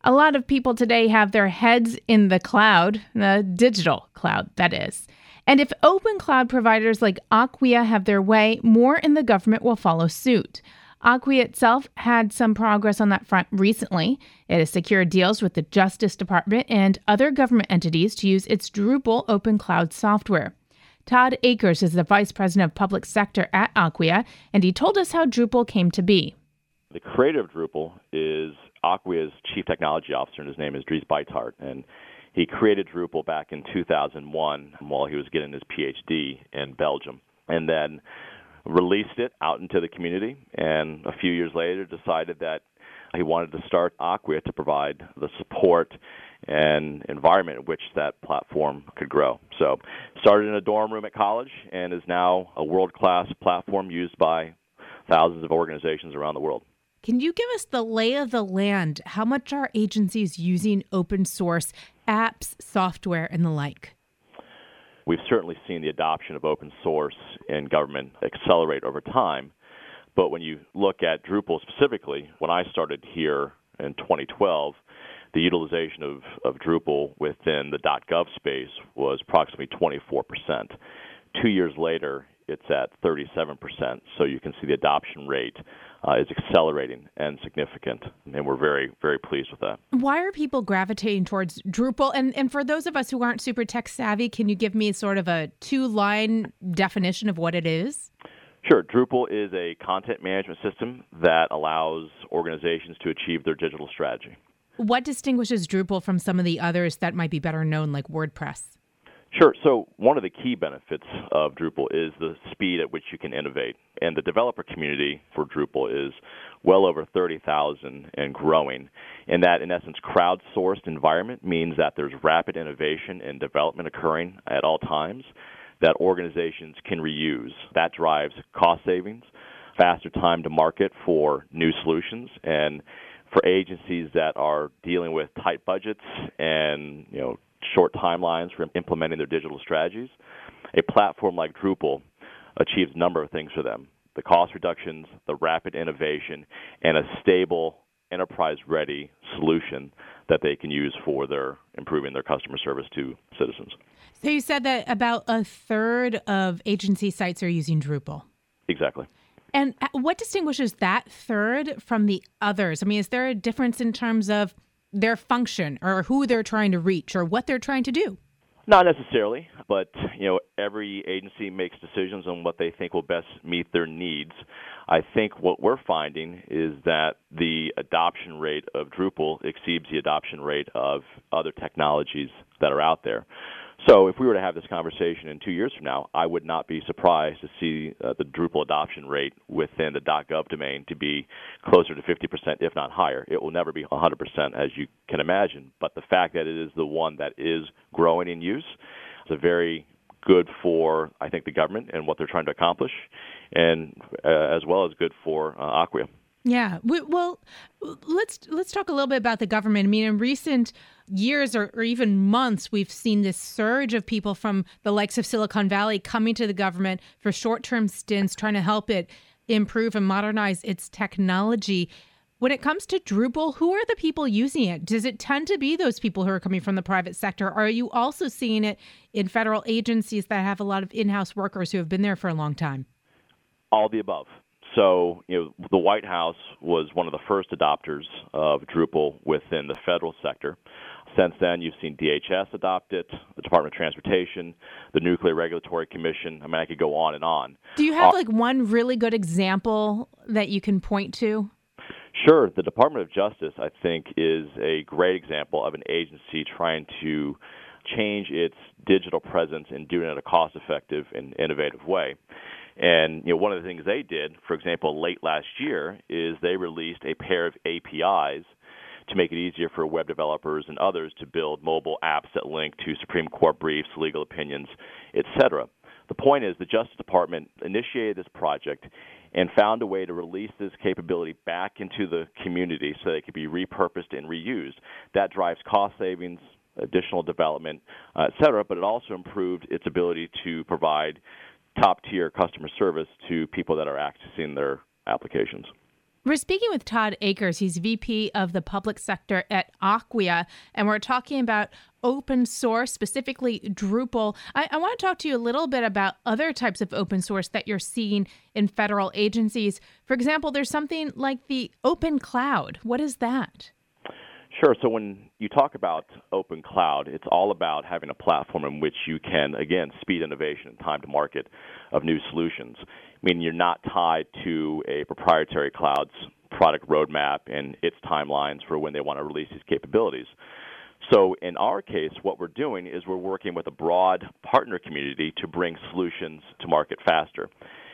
A lot of people today have their heads in the cloud, the digital cloud, that is. And if open cloud providers like Acquia have their way, more in the government will follow suit. Acquia itself had some progress on that front recently. It has secured deals with the Justice Department and other government entities to use its Drupal open cloud software. Todd Akers is the Vice President of Public Sector at Acquia, and he told us how Drupal came to be. The creator of Drupal is Acquia's Chief Technology Officer, and his name is Dries Buytaert. And he created Drupal back in 2001 while he was getting his PhD in Belgium, and then released it out into the community, and a few years later decided that he wanted to start Acquia to provide the support and environment in which that platform could grow. So started in a dorm room at college and is now a world-class platform used by thousands of organizations around the world. Can you give us the lay of the land? How much are agencies using open source apps, software, and the like? We've certainly seen the adoption of open source in government accelerate over time. But when you look at Drupal specifically, when I started here in 2012, the utilization of Drupal within the .gov space was approximately 24%. 2 years later, it's at 37%. So you can see the adoption rate is accelerating and significant, and we're very, very pleased with that. Why are people gravitating towards Drupal? And for those of us who aren't super tech savvy, can you give me sort of a 2-line definition of what it is? Sure. Drupal is a content management system that allows organizations to achieve their digital strategy. What distinguishes Drupal from some of the others that might be better known, like WordPress? Sure. So one of the key benefits of Drupal is the speed at which you can innovate. And the developer community for Drupal is well over 30,000 and growing. And that, in essence, crowdsourced environment means that there's rapid innovation and development occurring at all times that organizations can reuse. That drives cost savings, faster time to market for new solutions, and for agencies that are dealing with tight budgets and, short timelines for implementing their digital strategies, a platform like Drupal achieves a number of things for them: the cost reductions, the rapid innovation, and a stable, enterprise-ready solution that they can use for their improving their customer service to citizens. So you said that about a third of agency sites are using Drupal. Exactly. And what distinguishes that third from the others? I mean, is there a difference in terms of their function or who they're trying to reach or what they're trying to do? Not necessarily, but every agency makes decisions on what they think will best meet their needs. I think what we're finding is that the adoption rate of Drupal exceeds the adoption rate of other technologies that are out there. So if we were to have this conversation in 2 years from now, I would not be surprised to see the Drupal adoption rate within the .gov domain to be closer to 50%, if not higher. It will never be 100%, as you can imagine. But the fact that it is the one that is growing in use is very good for, I think, the government and what they're trying to accomplish, and as well as good for Acquia. Yeah. Well, let's talk a little bit about the government. I mean, in recent years or even months, we've seen this surge of people from the likes of Silicon Valley coming to the government for short-term stints, trying to help it improve and modernize its technology. When it comes to Drupal, who are the people using it? Does it tend to be those people who are coming from the private sector? Or are you also seeing it in federal agencies that have a lot of in-house workers who have been there for a long time? All the above. So, the White House was one of the first adopters of Drupal within the federal sector. Since then, you've seen DHS adopt it, the Department of Transportation, the Nuclear Regulatory Commission. I mean, I could go on and on. Do you have one really good example that you can point to? Sure. The Department of Justice, I think, is a great example of an agency trying to change its digital presence and doing it in a cost-effective and innovative way. And one of the things they did, for example, late last year, is they released a pair of APIs to make it easier for web developers and others to build mobile apps that link to Supreme Court briefs, legal opinions, etc. The point is the Justice Department initiated this project and found a way to release this capability back into the community so that it could be repurposed and reused. That drives cost savings, additional development, et cetera, but it also improved its ability to provide top-tier customer service to people that are accessing their applications. We're speaking with Todd Akers. He's VP of the Public Sector at Acquia, and we're talking about open source, specifically Drupal. I want to talk to you a little bit about other types of open source that you're seeing in federal agencies. For example, there's something like the Open Cloud. What is that? Sure. So when you talk about open cloud, it's all about having a platform in which you can, again, speed innovation and time to market of new solutions. Meaning you're not tied to a proprietary cloud's product roadmap and its timelines for when they want to release these capabilities. So in our case, what we're doing is we're working with a broad partner community to bring solutions to market faster.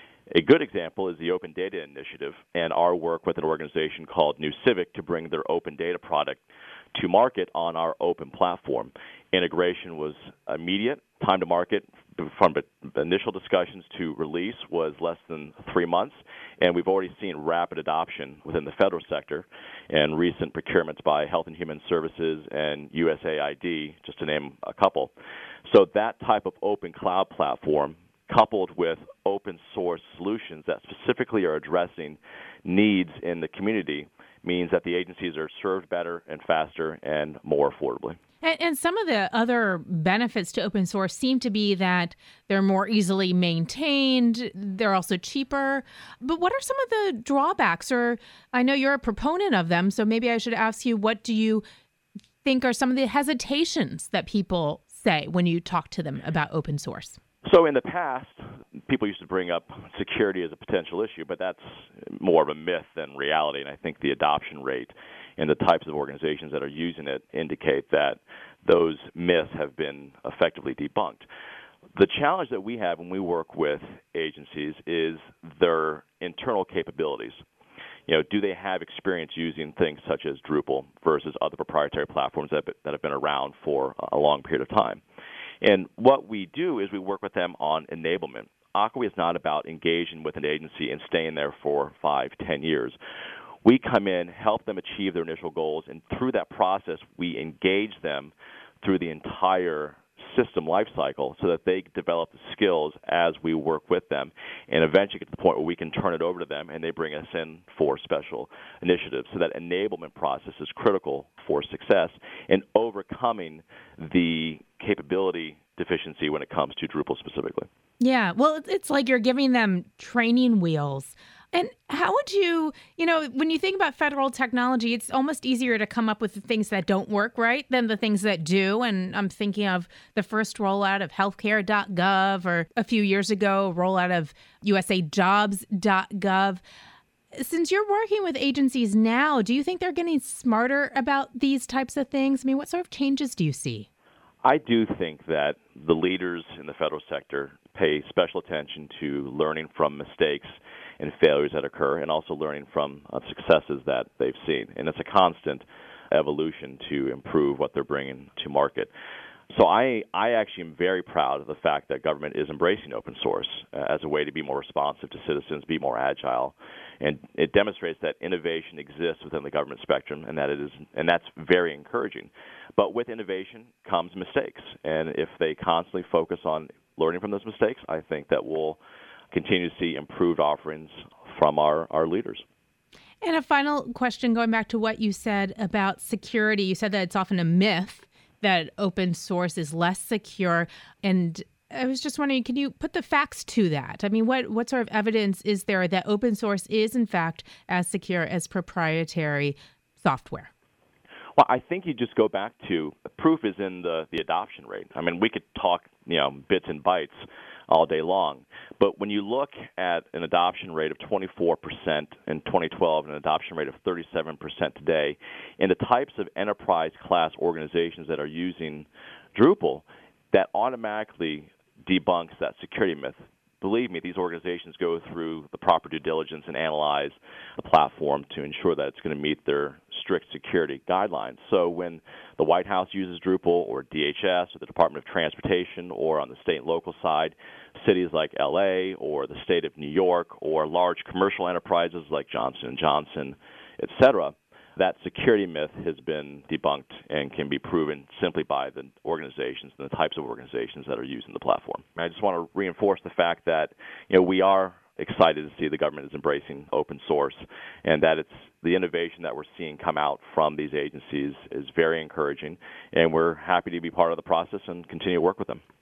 A good example is the Open Data Initiative and our work with an organization called New Civic to bring their open data product to market on our open platform. Integration was immediate. Time to market from initial discussions to release was less than 3 months, and we've already seen rapid adoption within the federal sector and recent procurements by Health and Human Services and USAID, just to name a couple. So that type of open cloud platform coupled with open source solutions that specifically are addressing needs in the community means that the agencies are served better and faster and more affordably. And some of the other benefits to open source seem to be that they're more easily maintained, they're also cheaper. But what are some of the drawbacks? Or I know you're a proponent of them, so maybe I should ask you, what do you think are some of the hesitations that people say when you talk to them about open source? So in the past, people used to bring up security as a potential issue, but that's more of a myth than reality. And I think the adoption rate and the types of organizations that are using it indicate that those myths have been effectively debunked. The challenge that we have when we work with agencies is their internal capabilities. Do they have experience using things such as Drupal versus other proprietary platforms that have been around for a long period of time? And what we do is we work with them on enablement. Acquia is not about engaging with an agency and staying there for 5, 10 years. We come in, help them achieve their initial goals, and through that process, we engage them through the entire system lifecycle so that they develop the skills as we work with them and eventually get to the point where we can turn it over to them and they bring us in for special initiatives. So that enablement process is critical for success in overcoming the capability deficiency when it comes to Drupal specifically. Yeah, well, it's like you're giving them training wheels. And how would you, when you think about federal technology, it's almost easier to come up with the things that don't work right than the things that do. And I'm thinking of the first rollout of healthcare.gov or a few years ago, rollout of usajobs.gov. Since you're working with agencies now, do you think they're getting smarter about these types of things? I mean, what sort of changes do you see? I do think that the leaders in the federal sector pay special attention to learning from mistakes and failures that occur and also learning from successes that they've seen. And it's a constant evolution to improve what they're bringing to market. So I actually am very proud of the fact that government is embracing open source as a way to be more responsive to citizens, be more agile. And it demonstrates that innovation exists within the government spectrum and that's very encouraging. But with innovation comes mistakes. And if they constantly focus on learning from those mistakes, I think that we'll continue to see improved offerings from our leaders. And a final question, going back to what you said about security. You said that it's often a myth that open source is less secure. And I was just wondering, can you put the facts to that? I mean, what sort of evidence is there that open source is, in fact, as secure as proprietary software? Well, I think you just go back to proof is in the adoption rate. I mean, we could talk, bits and bytes all day long. But when you look at an adoption rate of 24% in 2012 and an adoption rate of 37% today, and the types of enterprise-class organizations that are using Drupal, that automatically debunks that security myth. Believe me, these organizations go through the proper due diligence and analyze the platform to ensure that it's going to meet their strict security guidelines. So when the White House uses Drupal or DHS or the Department of Transportation or on the state and local side, cities like LA or the state of New York or large commercial enterprises like Johnson & Johnson, et cetera, that security myth has been debunked and can be proven simply by the organizations and the types of organizations that are using the platform. I just want to reinforce the fact that we are excited to see the government is embracing open source, and that it's the innovation that we're seeing come out from these agencies is very encouraging, and we're happy to be part of the process and continue to work with them.